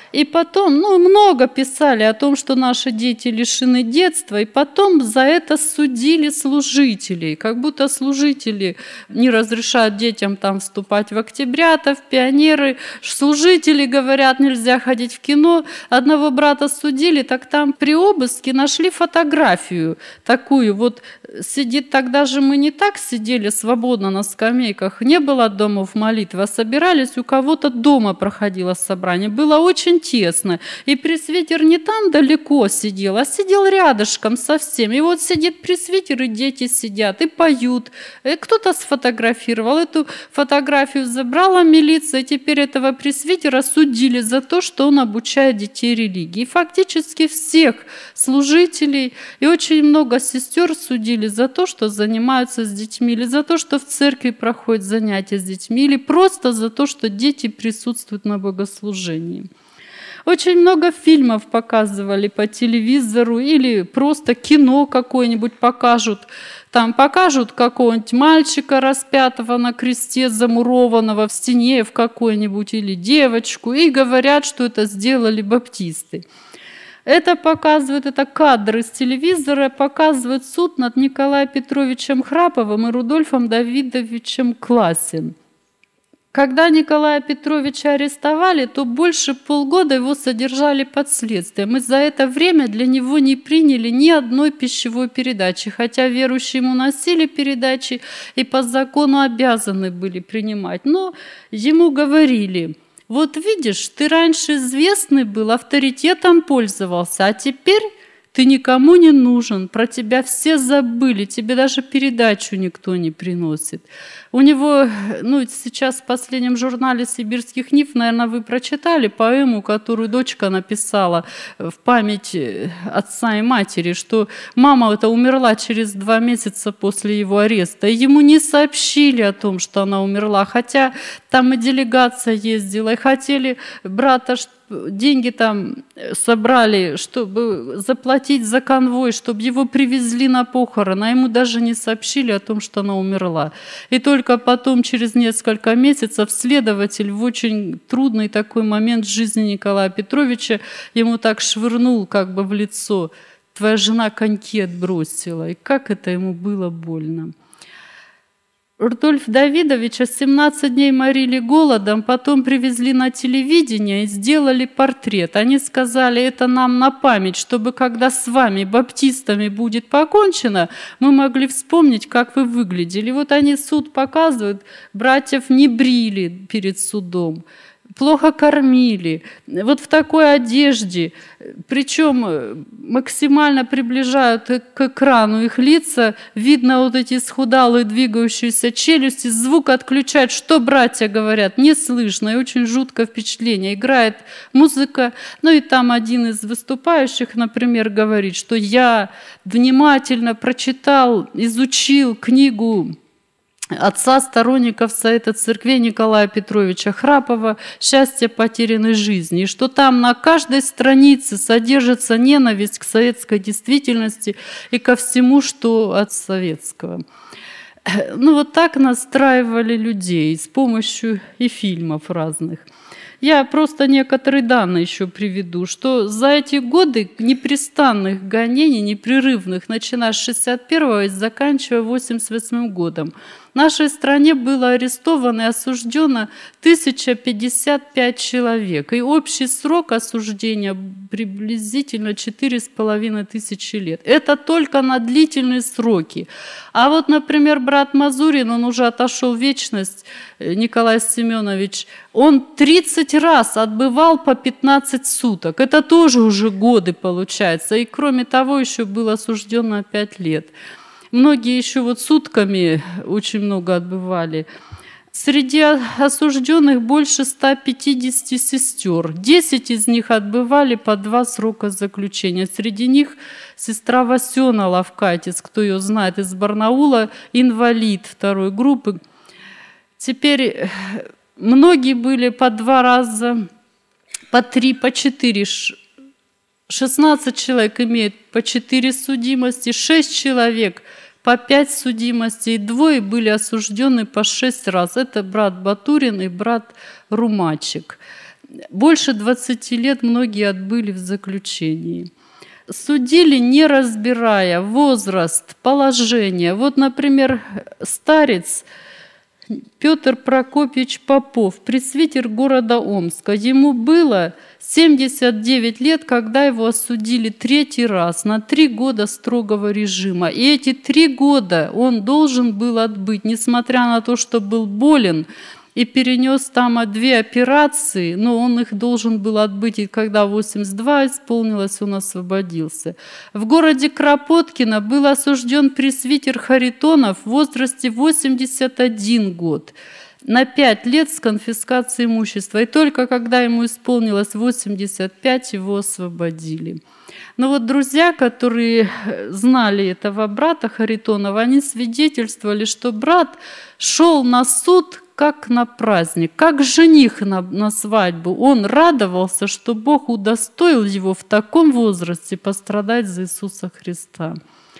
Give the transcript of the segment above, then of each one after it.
И потом, много писали о том, что наши дети лишены детства, и потом за это судили служителей, как будто служители не разрешают детям там вступать в октябрятов, пионеры, служители говорят, нельзя ходить в кино. Одного брата судили, так там при обыске нашли фотографию такую, вот сидит, тогда же мы не так сидели свободно на скамейках, не было домов молитвы, а собирались, у кого-то дома проходило собрание, было очень тесно, и пресвитер не там далеко сидел, а сидел рядышком совсем, и вот сидит пресвитер, и дети сидят, и поют, и кто-то сфотографировал, эту фотографию забрала милиция, и теперь этого пресвитера судили за то, что он обучает детей религии, и фактически всех служителей, и очень много сестер судили за то, что занимаются с детьми, или за то, что в церкви проходят занятия с детьми, или просто за то, что дети присутствуют на богослужении. Очень много фильмов показывали по телевизору или просто кино какое-нибудь покажут. Там покажут какого-нибудь мальчика распятого на кресте, замурованного в стене в какой-нибудь, или девочку, и говорят, что это сделали баптисты. Это показывает, это кадры с телевизора, показывает суд над Николаем Петровичем Храповым и Рудольфом Давидовичем Классем. Когда Николая Петровича арестовали, то больше полгода его содержали под следствием. И за это время для него не приняли ни одной пищевой передачи, хотя верующие ему носили передачи и по закону обязаны были принимать. Но ему говорили: вот видишь, ты раньше известный был, авторитетом пользовался, а теперь ты никому не нужен, про тебя все забыли, тебе даже передачу никто не приносит. У него, сейчас в последнем журнале «Сибирских нив», наверное, вы прочитали поэму, которую дочка написала в память отца и матери, что мама эта умерла через 2 месяца после его ареста. И ему не сообщили о том, что она умерла, хотя там и делегация ездила, и хотели брата, деньги там собрали, чтобы заплатить за конвой, чтобы его привезли на похороны, а ему даже не сообщили о том, что она умерла. И только потом, через несколько месяцев, следователь в очень трудный такой момент в жизни Николая Петровича ему так швырнул как бы в лицо: твоя жена коньки отбросила. И как это ему было больно. Рудольф Давидовича 17 дней морили голодом, потом привезли на телевидение и сделали портрет. Они сказали: это нам на память, чтобы когда с вами, баптистами, будет покончено, мы могли вспомнить, как вы выглядели. Вот они суд показывают, братьев не брили перед судом, плохо кормили, вот в такой одежде, причем максимально приближают к экрану их лица, видно вот эти исхудалые двигающиеся челюсти, звук отключают, что братья говорят, не слышно, и очень жуткое впечатление. Играет музыка, и там один из выступающих, например, говорит, что я внимательно прочитал, изучил книгу отца сторонников Совета Церквей Николая Петровича Храпова «Счастье потерянной жизни», и что там на каждой странице содержится ненависть к советской действительности и ко всему, что от советского. Вот так настраивали людей с помощью и фильмов разных. Я просто некоторые данные еще приведу, что за эти годы непрестанных гонений, непрерывных, начиная с 61-го и заканчивая 88 годом, в нашей стране было арестовано и осуждено 1055 человек. И общий срок осуждения приблизительно 4500 лет. Это только на длительные сроки. А вот, например, брат Мазурин, он уже отошел в вечность, Николай Семенович, он 30 раз отбывал по 15 суток. Это тоже уже годы получается. И кроме того, еще был осужден на 5 лет. Многие еще сутками очень много отбывали. Среди осужденных больше 150 сестер. 10 из них отбывали по 2 срока заключения. Среди них сестра Васена Лавкатис, кто ее знает, из Барнаула, инвалид 2 группы. Теперь многие были по 2 раза, по 3, по 4. 16 человек имеют по 4 судимости, 6 человек по 5 судимостей, 2 были осуждены по 6 раз. Это брат Батурин и брат Румачек. Больше 20 лет многие отбыли в заключении. Судили, не разбирая возраст, положение. Вот, например, старец Петр Прокопьевич Попов, пресвитер города Омска. Ему было 79 лет, когда его осудили 3-й раз на 3 года строгого режима. И эти 3 года он должен был отбыть, несмотря на то, что был болен и перенес там 2 операции, но он их должен был отбыть, и когда 82 исполнилось, он освободился. В городе Кропоткино был осужден пресвитер Харитонов в возрасте 81 год на 5 лет с конфискацией имущества. И только когда ему исполнилось 85, его освободили. Но вот друзья, которые знали этого брата Харитонова, они свидетельствовали, что брат шел на суд как на праздник, как жених на свадьбу. Он радовался, что Бог удостоил его в таком возрасте пострадать за Иисуса Христа.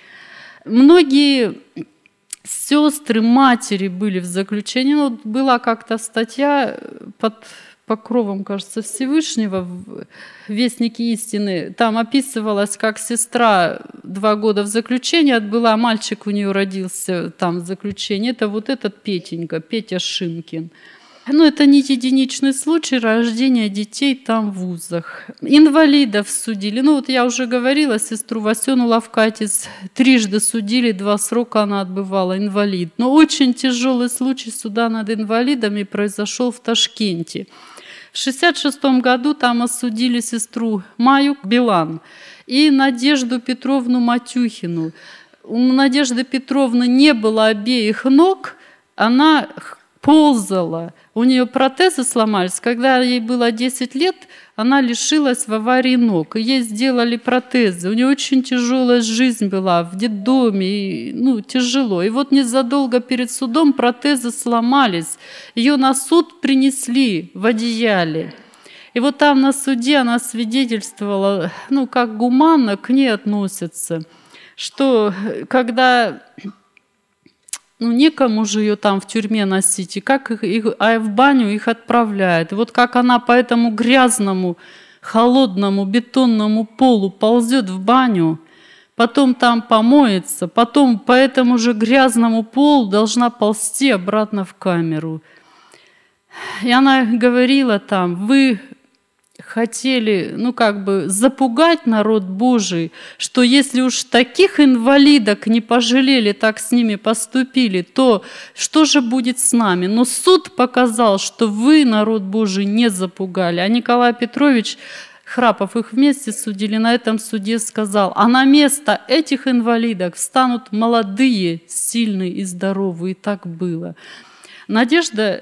Многие сестры, матери были в заключении. Ну, была как-то статья под покровом, кажется, Всевышнего в «Вестнике истины». Там описывалось, как сестра 2 года в заключении отбыла, мальчик у нее родился там в заключении. Это вот этот Петенька, Петя Шимкин. Но это не единичный случай рождения детей там в вузах. Инвалидов судили. Ну вот я уже говорила, сестру Васену Лавкатис 3 судили, 2 срока она отбывала, инвалид. Но очень тяжелый случай суда над инвалидами произошел в Ташкенте. В 1966 году там осудили сестру Маю Билан и Надежду Петровну Матюхину. У Надежды Петровны не было обеих ног, она ползала. У нее протезы сломались. Когда ей было 10 лет, она лишилась в аварии ног. И ей сделали протезы. У нее очень тяжелая жизнь была в детдоме. И, тяжело. И вот незадолго перед судом протезы сломались. Ее на суд принесли в одеяле. И вот там на суде она свидетельствовала, как гуманно к ней относятся. Что когда... некому же ее там в тюрьме носить, и а в баню их отправляют. И вот как она по этому грязному, холодному, бетонному полу ползет в баню, потом там помоется, потом по этому же грязному полу должна ползти обратно в камеру. И она говорила там: вы хотели, запугать народ Божий, что если уж таких инвалидок не пожалели, так с ними поступили, то что же будет с нами? Но суд показал, что вы, народ Божий, не запугали. А Николай Петрович Храпов, их вместе судили, на этом суде сказал: а на место этих инвалидок встанут молодые, сильные и здоровые. И так было. Надежда,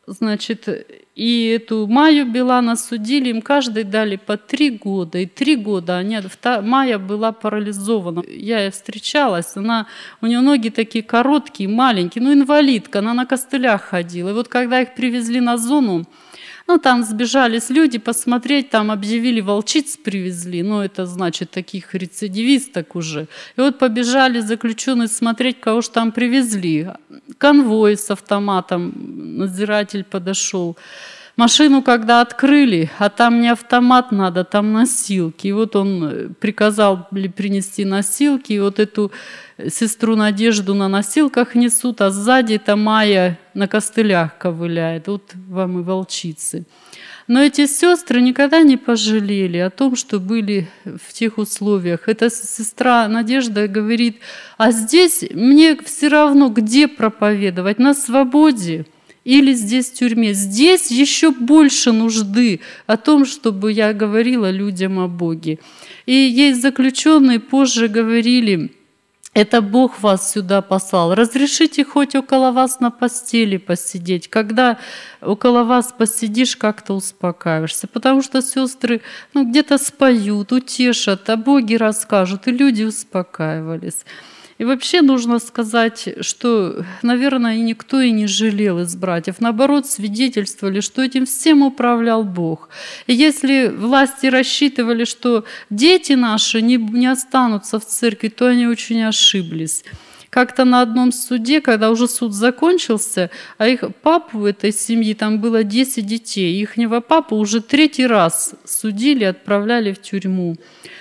и эту Маю Билан осудили, им каждой дали по 3 года. И 3 года Майя была парализована. Я ей встречалась, у нее ноги такие короткие, маленькие, инвалидка, она на костылях ходила. И вот когда их привезли на зону, там сбежались люди посмотреть, там объявили, волчиц привезли, это значит таких рецидивисток уже. И вот побежали заключенные смотреть, кого же там привезли. Конвой с автоматом, надзиратель подошел. Машину когда открыли, а там не автомат надо, там носилки. И вот он приказал принести носилки, и вот эту сестру Надежду на носилках несут, а сзади это Майя на костылях ковыляет. Вот вам и волчицы. Но эти сестры никогда не пожалели о том, что были в тех условиях. Эта сестра Надежда говорит: а здесь мне все равно, где проповедовать, на свободе или здесь в тюрьме. Здесь еще больше нужды о том, чтобы я говорила людям о Боге. И ей заключенные позже говорили: это Бог вас сюда послал. Разрешите хоть около вас на постели посидеть. Когда около вас посидишь, как-то успокаиваешься. Потому что сестры где-то споют, утешат, о Боге расскажут, и люди успокаивались. И вообще нужно сказать, что, наверное, и никто и не жалел из братьев. Наоборот, свидетельствовали, что этим всем управлял Бог. И если власти рассчитывали, что дети наши не останутся в церкви, то они очень ошиблись. как-то на одном суде, когда уже суд закончился, а их папу в этой семье, там было 10 детей, ихнего папу уже 3-й раз судили, отправляли в тюрьму.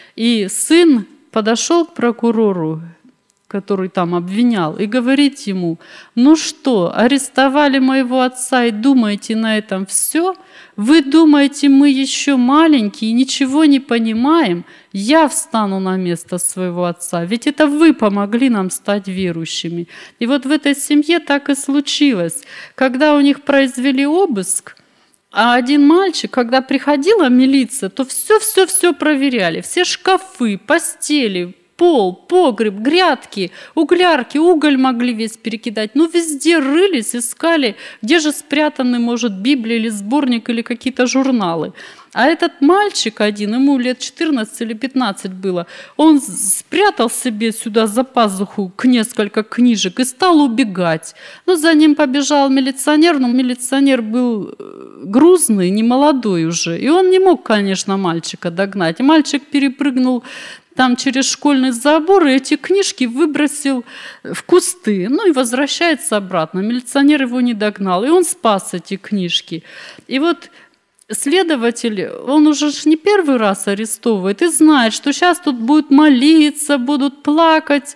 И сын подошел к прокурору, который там обвинял, и говорит ему: ну что, арестовали моего отца и думаете, на этом все? Вы думаете, мы еще маленькие, ничего не понимаем? Я встану на место своего отца, ведь это вы помогли нам стать верующими. И вот в этой семье так и случилось. Когда у них произвели обыск, а один мальчик, когда приходила милиция, то все проверяли, все шкафы, постели, пол, погреб, грядки, углярки, уголь могли весь перекидать. Ну, везде рылись, искали, где же спрятаны, может, Библия или сборник, или какие-то журналы. А этот мальчик один, ему лет 14 или 15 было, он спрятал себе сюда за пазуху несколько книжек и стал убегать. Ну, за ним побежал милиционер, но милиционер был грузный, не молодой уже, и он не мог, конечно, мальчика догнать. И мальчик перепрыгнул там через школьный забор, и эти книжки выбросил в кусты. Ну и возвращается обратно. Милиционер его не догнал, и он спас эти книжки. И вот следователь, он уже не первый раз арестовывает и знает, что сейчас тут будут молиться, будут плакать.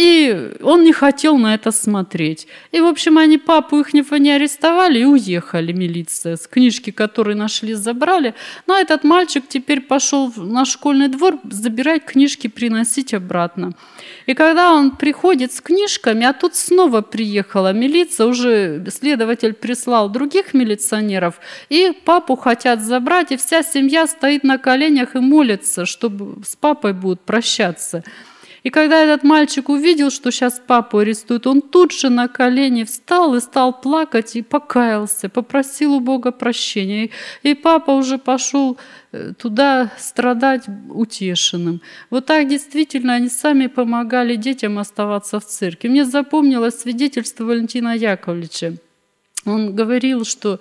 И он не хотел на это смотреть. И, в общем, они папу ихнего не арестовали и уехали, милиция. С книжки, которые нашли, забрали. Но этот мальчик теперь пошел на школьный двор забирать книжки, приносить обратно. И когда он приходит с книжками, а тут снова приехала милиция, уже следователь прислал других милиционеров, и папу хотят забрать, и вся семья стоит на коленях и молится, чтобы с папой будут прощаться. И когда этот мальчик увидел, что сейчас папу арестуют, он тут же на колени встал и стал плакать, и покаялся, попросил у Бога прощения. И папа уже пошел туда страдать утешенным. Вот так действительно они сами помогали детям оставаться в церкви. Мне запомнилось свидетельство Валентина Яковлевича. Он говорил, что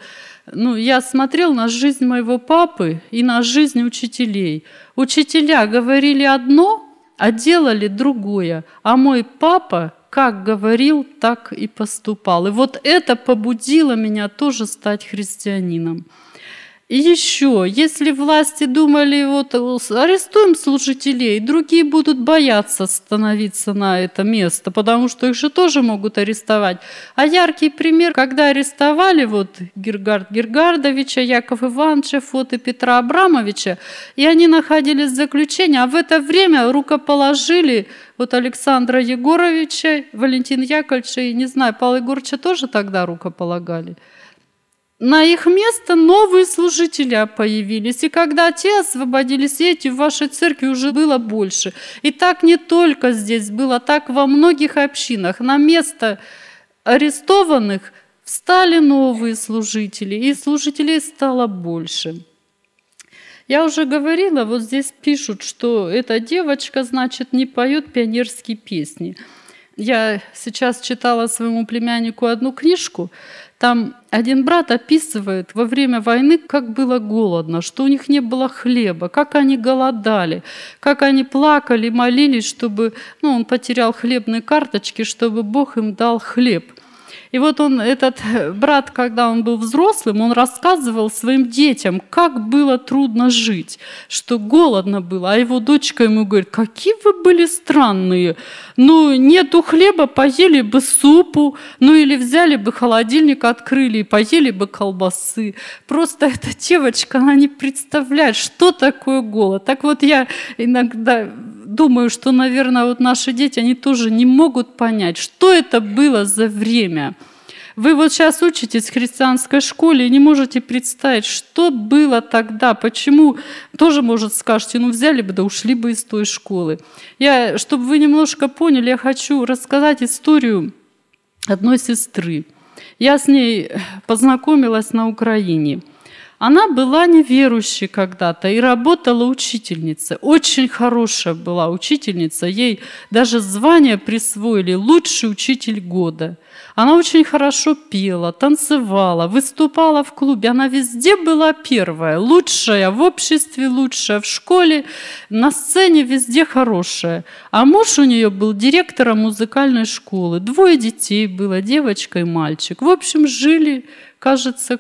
я смотрел на жизнь моего папы и на жизнь учителей. Учителя говорили одно, а делали другое. А мой папа как говорил, так и поступал. И вот это побудило меня тоже стать христианином. И еще, если власти думали, вот арестуем служителей, другие будут бояться становиться на это место, потому что их же тоже могут арестовать. А яркий пример, когда арестовали Гергард Гергардовича, Яков Ивановича, и Петра Абрамовича, и они находились в заключении, а в это время рукоположили Александра Егоровича, Валентина Яковлевича, и, не знаю, Павла Егоровича тоже тогда рукополагали. На их место новые служители появились. И когда те освободились, эти в вашей церкви уже было больше. И так не только здесь было, так во многих общинах. На место арестованных встали новые служители, и служителей стало больше. Я уже говорила, вот здесь пишут, что эта девочка, значит, не поет пионерские песни. Я сейчас читала своему племяннику одну книжку. Там один брат описывает во время войны, как было голодно, что у них не было хлеба, как они голодали, как они плакали, молились, чтобы, он потерял хлебные карточки, чтобы Бог им дал хлеб. И вот этот брат, когда он был взрослым, он рассказывал своим детям, как было трудно жить, что голодно было. А его дочка ему говорит: какие вы были странные. Нету хлеба, поели бы супу, или взяли бы холодильник, открыли и поели бы колбасы. Просто эта девочка, она не представляет, что такое голод. Так вот я иногда думаю, что, наверное, наши дети, они тоже не могут понять, что это было за время. Вы сейчас учитесь в христианской школе и не можете представить, что было тогда, почему, тоже, может, скажете, взяли бы, да ушли бы из той школы. Чтобы вы немножко поняли, я хочу рассказать историю одной сестры. Я с ней познакомилась на Украине. Она была неверующей когда-то и работала учительницей. Очень хорошая была учительница. Ей даже звание присвоили «Лучший учитель года». Она очень хорошо пела, танцевала, выступала в клубе. Она везде была первая, лучшая в обществе, лучшая в школе, на сцене везде хорошая. А муж у нее был директором музыкальной школы. 2 детей было, девочка и мальчик. В общем, жили, кажется,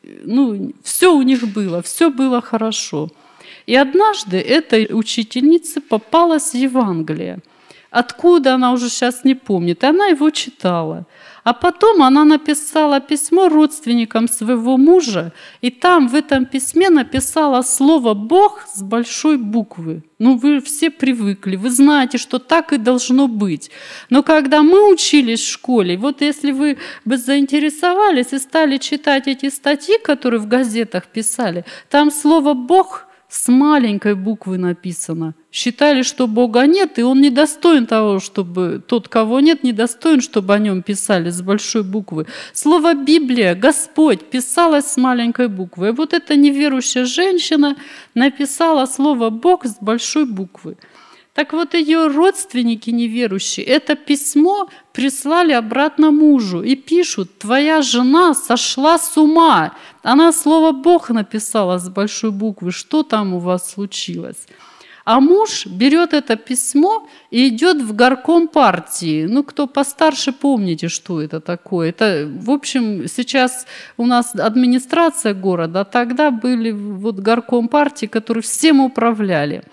все у них было, все было хорошо. И однажды этой учительнице попалось Евангелие. Откуда, она уже сейчас не помнит. И она его читала. А потом она написала письмо родственникам своего мужа, и там в этом письме написала слово «Бог» с большой буквы. Вы все привыкли, вы знаете, что так и должно быть. Но когда мы учились в школе, вот если вы бы заинтересовались и стали читать эти статьи, которые в газетах писали, там слово «Бог» с маленькой буквы написано. Считали, что Бога нет, и Он недостоин того, чтобы... Тот, кого нет, недостоин, чтобы о нем писали с большой буквы. Слово «Библия», «Господь» писалось с маленькой буквы. И вот эта неверующая женщина написала слово «Бог» с большой буквы. Так вот, ее родственники неверующие это письмо прислали обратно мужу и пишут: «Твоя жена сошла с ума». Она слово «Бог» написала с большой буквы. Что там у вас случилось? А муж берет это письмо и идет в горком партии. Кто постарше, помните, что это такое. Это, в общем, сейчас у нас администрация города, а тогда были горком партии, которые всем управляли.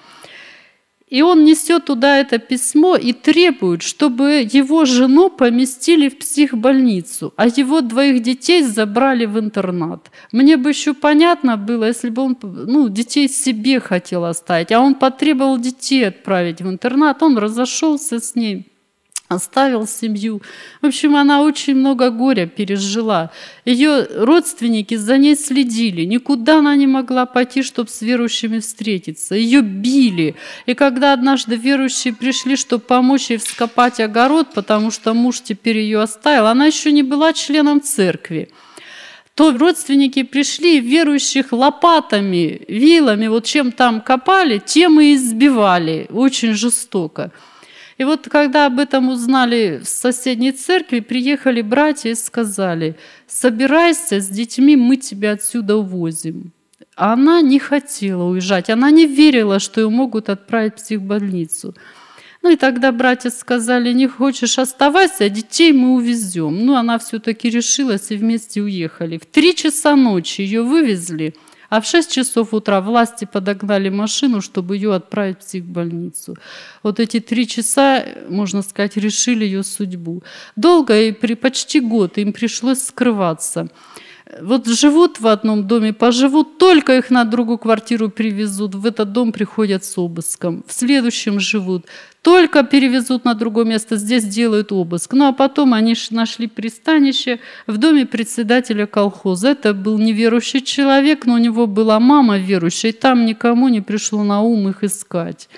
И он несет туда это письмо и требует, чтобы его жену поместили в психбольницу, а его 2 детей забрали в интернат. Мне бы еще понятно было, если бы он детей себе хотел оставить, а он потребовал детей отправить в интернат, он разошелся с ней. Оставил семью. В общем, она очень много горя пережила. Ее родственники за ней следили. Никуда она не могла пойти, чтобы с верующими встретиться. Ее били. И когда однажды верующие пришли, чтобы помочь ей вскопать огород, потому что муж теперь ее оставил, она еще не была членом церкви, то родственники пришли, верующих лопатами, вилами, чем там копали, тем и избивали. Очень жестоко. И когда об этом узнали в соседней церкви, приехали братья и сказали: «Собирайся с детьми, мы тебя отсюда увозим». А она не хотела уезжать, она не верила, что ее могут отправить в психбольницу. И тогда братья сказали: «Не хочешь, оставайся, а детей мы увезем». Она все-таки решилась, и вместе уехали. В 3 часа ночи ее вывезли, а в 6 часов утра власти подогнали машину, чтобы ее отправить в психбольницу. Эти 3 часа, можно сказать, решили ее судьбу. Долго, и почти год им пришлось скрываться. Живут в одном доме, поживут, только их на другую квартиру привезут, в этот дом приходят с обыском. В следующем живут, только перевезут на другое место, здесь делают обыск. А потом они нашли пристанище в доме председателя колхоза. Это был неверующий человек, но у него была мама верующая, и там никому не пришло на ум их искать.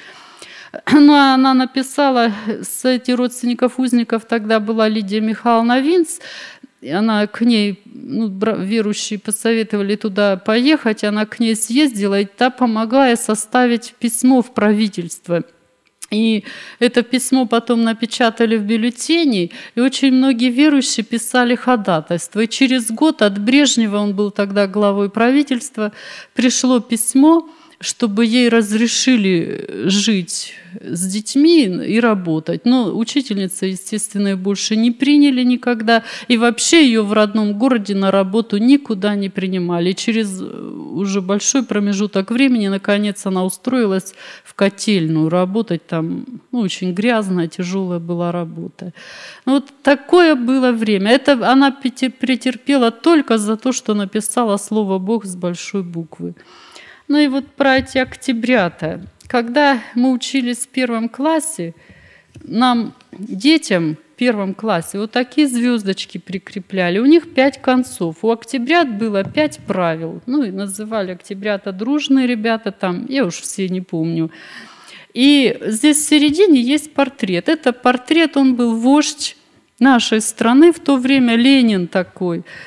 Она написала, среди родственников узников тогда была Лидия Михайловна Винц, она к ней, верующие посоветовали туда поехать, она к ней съездила, и та помогла ей составить письмо в правительство. И это письмо потом напечатали в бюллетени, и очень многие верующие писали ходатайство. И через год от Брежнева, он был тогда главой правительства, пришло письмо, чтобы ей разрешили жить с детьми и работать. Но учительница, естественно, ее больше не приняли никогда. И вообще ее в родном городе на работу никуда не принимали. И через уже большой промежуток времени, наконец, она устроилась в котельную работать. Там очень грязная, тяжелая была работа. Такое было время. Это она претерпела только за то, что написала слово «Бог» с большой буквы. И про эти октябрята. Когда мы учились в 1 классе, нам, детям в 1 классе, такие звездочки прикрепляли. У них 5 концов. У октябрят было 5 правил. И называли октябрята дружные ребята там, я уж все не помню. И здесь в середине есть портрет. Это портрет, он был вождь нашей страны в то время, Ленин такой.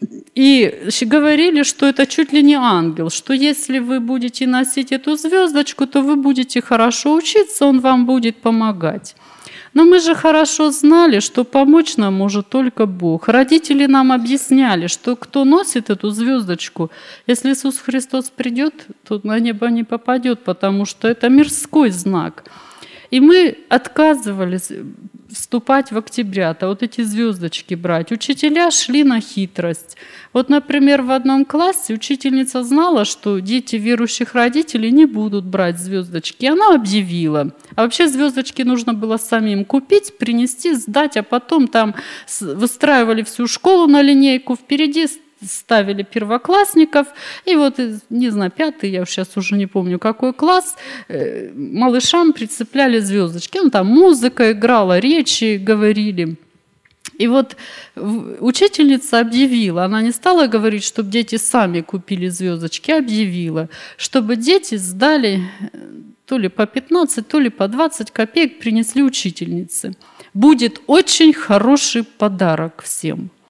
И говорили, что это чуть ли не ангел, что если вы будете носить эту звездочку, то вы будете хорошо учиться, он вам будет помогать. Но мы же хорошо знали, что помочь нам может только Бог. Родители нам объясняли, что кто носит эту звездочку, если Иисус Христос придет, то на небо не попадет, потому что это мирской знак. И мы отказывались вступать в октябрята, вот эти звездочки брать. Учителя шли на хитрость. Вот, например, в одном классе учительница знала, что дети верующих родителей не будут брать звездочки. И она объявила. А вообще звездочки нужно было самим купить, принести, сдать, а потом там выстраивали всю школу на линейку, впереди ставили первоклассников, и вот, не знаю, 5-й, я сейчас уже не помню, какой класс, малышам прицепляли звездочки. Ну, там музыка играла, речи говорили. И вот учительница объявила, она не стала говорить, чтобы дети сами купили звездочки, а объявила, чтобы дети сдали то ли по 15, то ли по 20 копеек, принесли учительнице. Будет очень хороший подарок всем.